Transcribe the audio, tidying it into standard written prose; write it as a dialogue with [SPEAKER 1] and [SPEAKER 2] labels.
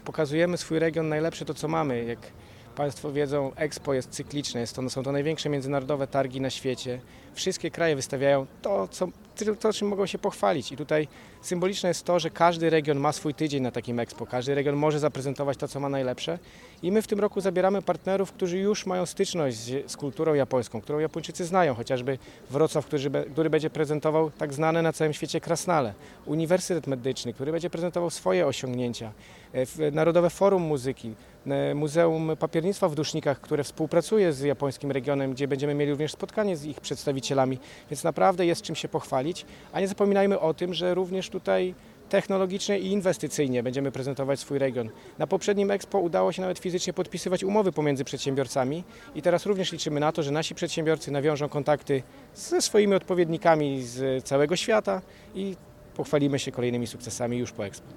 [SPEAKER 1] Pokazujemy swój region najlepsze to, co mamy. Jak Państwo wiedzą, Expo jest cykliczne, są to największe międzynarodowe targi na świecie. Wszystkie kraje wystawiają to, czym mogą się pochwalić. I tutaj symboliczne jest to, że każdy region ma swój tydzień na takim Expo. Każdy region może zaprezentować to, co ma najlepsze. I my w tym roku zabieramy partnerów, którzy już mają styczność z kulturą japońską, którą Japończycy znają. Chociażby Wrocław, który będzie prezentował tak znane na całym świecie krasnale. Uniwersytet Medyczny, który będzie prezentował swoje osiągnięcia. Narodowe Forum Muzyki. Muzeum Papiernictwa w Dusznikach, które współpracuje z japońskim regionem, gdzie będziemy mieli również spotkanie z ich przedstawicielami, więc naprawdę jest czym się pochwalić, a nie zapominajmy o tym, że również tutaj technologicznie i inwestycyjnie będziemy prezentować swój region. Na poprzednim Expo udało się nawet fizycznie podpisywać umowy pomiędzy przedsiębiorcami i teraz również liczymy na to, że nasi przedsiębiorcy nawiążą kontakty ze swoimi odpowiednikami z całego świata i pochwalimy się kolejnymi sukcesami już po Expo.